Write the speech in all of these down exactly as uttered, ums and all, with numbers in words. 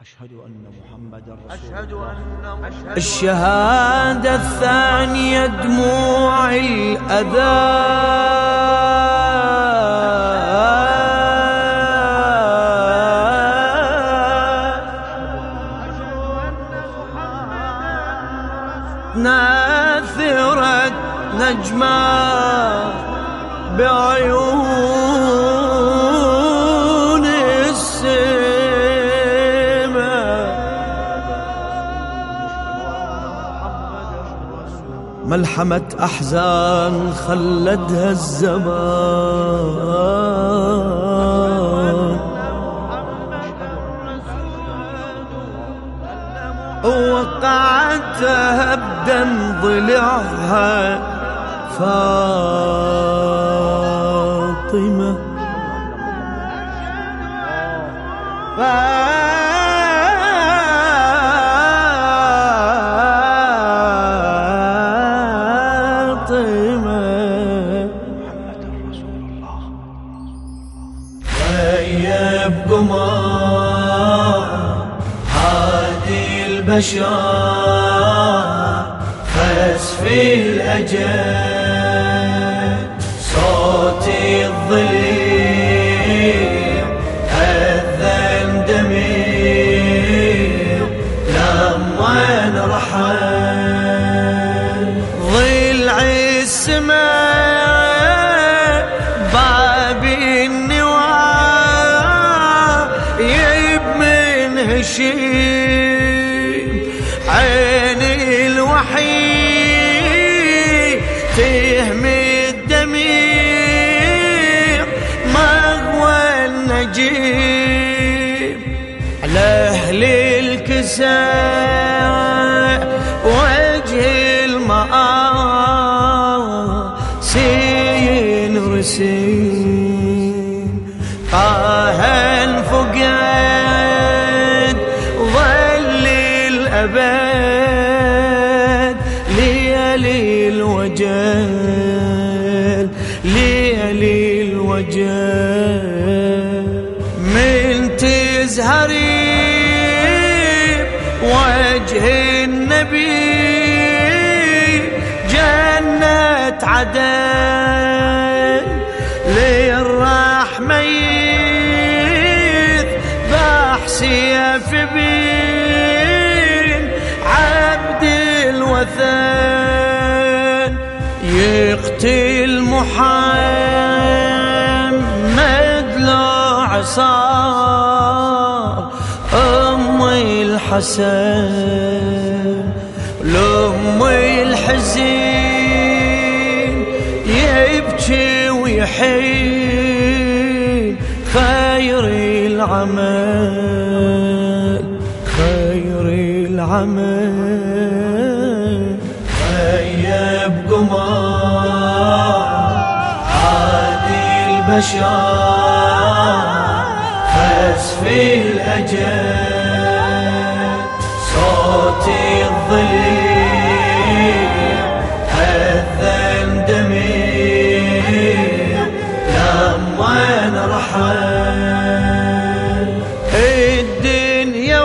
أشهد أن محمدا رسول أشهد الله. أن الشهادة الثانية دموع الأذى ناثرت نجمة بعيون السماء، ملحمة أحزان خلدها الزمان، وقعتها بدم ضلعها فاطمة. فاطمة محمد رسول الله. غيب قمر هادي البشر فاس في الأجل، صوتي الضليع أذن دميع لما انرحل، ضلع السماء باب النوى يب من هشيم، عيني الوحيد تهمي الدميع مغوى النجيب، على أهل الكساء وجه المآسي رسيم، طه فقد ظل الأبد ليالي الوجل ليالي الوجل، من تزهري وجه النبي جنة عدن، للرحمة يذبح سيف بين عبد الوثن، يقتل محمد لو عصار أمي الحسن، لأم الحزين يبكي ويحين خير العمل خير العمل. غيب قمر عادي البشر فاس في الأجل، صوتي الضليع أذن دميع لما انرحل، الدنيا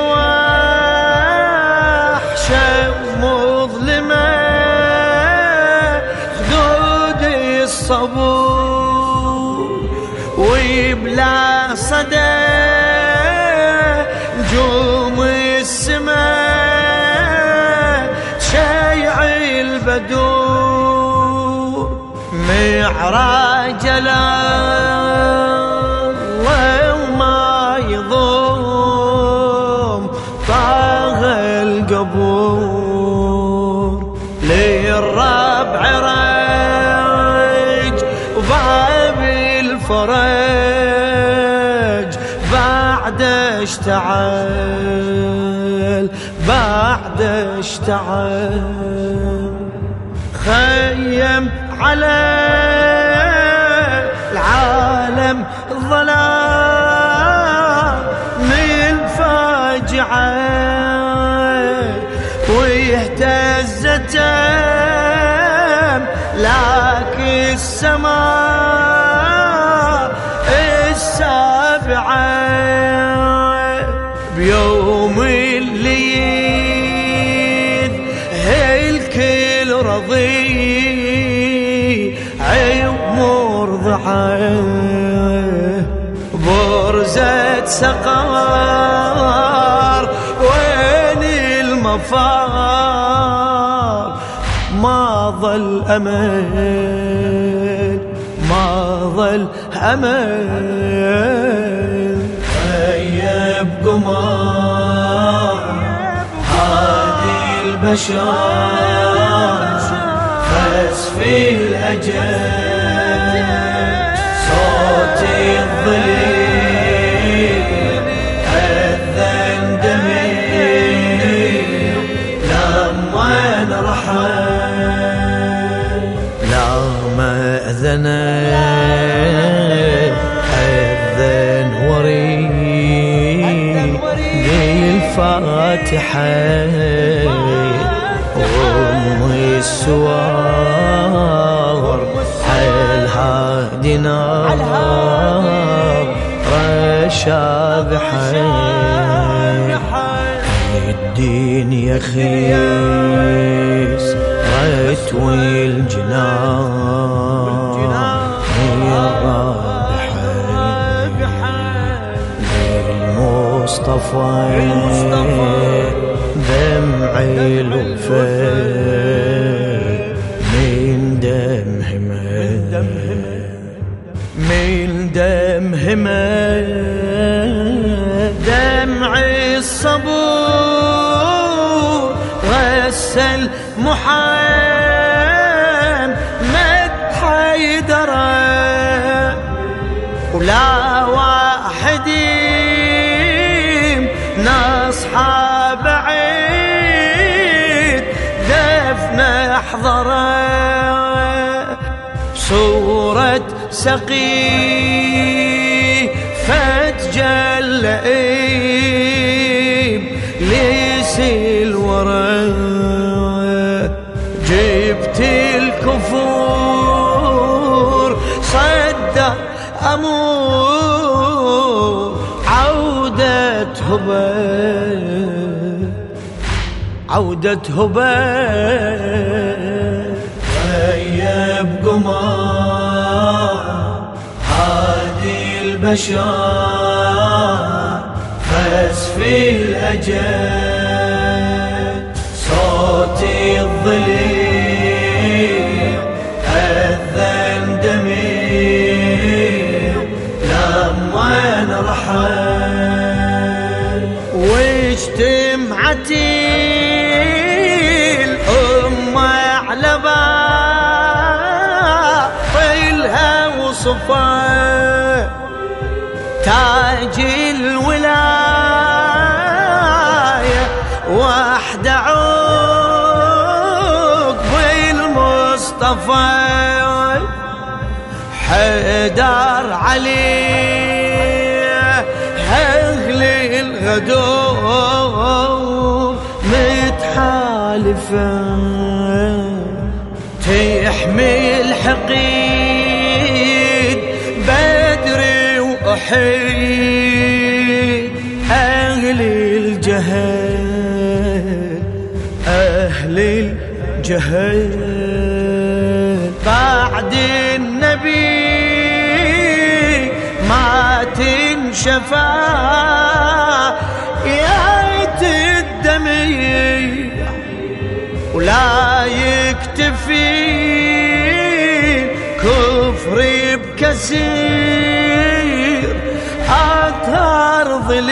وحشة ومظلمة خدود الصبور، ويبلع صدى نجوم السماء شيع البدور، معراج الله وما يضم طاغ القبور، للربع رج وباب الفرج بعد اشتعل بعد اشتعل، خيم على العالم الظلام من فاجعة، ويهتز لك السماء السابعة بيوم الليل الكل رضي مرضعه برزة سقار وين المفار ما ظل أمل ما ظل أمل غيب قمار هادي البشر فاز في الأجل صوت الظليل أذن دمي لما انرحل لما أذن أذن وريد بالفاتحة أم السوار الهادي نار رشابحة الدين يخيس رتوي الجنان هي الرابحة للمصطفى دمعي الوفاء من دمهم من دمهم دمعي الصبور غسل محمد حيدره ولا واحد نصحى بعيد دفن احضره صورة سقي فتجلى ليس الورى جبت الكفور صدق أمور عودة هبة عودة هبة غيب قمار هادي البشر فاز في الأجل صوت الظليل أذن دمي لما انرحل واجتمعت الأمة على باطلها وصفا تاج الولاية وحد عقب المصطفى حيدر علي أهل الغدور متحالفة تحمي الحقيد بدري وأحيد أهل الجهل أهل الجهل بعد النبي ما تنشفى يا الدمي ولا يكتفي كفري بكثير أطهر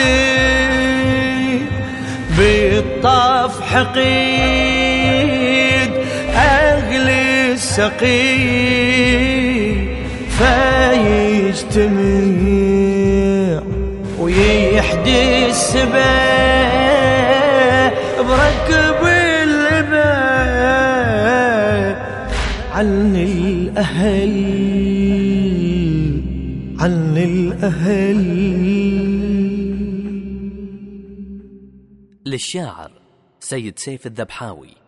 ظليل بالطف حقيد أغلي السقي فيجتمع ويحدي السبا بركب الإباء عن الأهل عن الأهل. للشاعر سيد سيف الذبحاوي.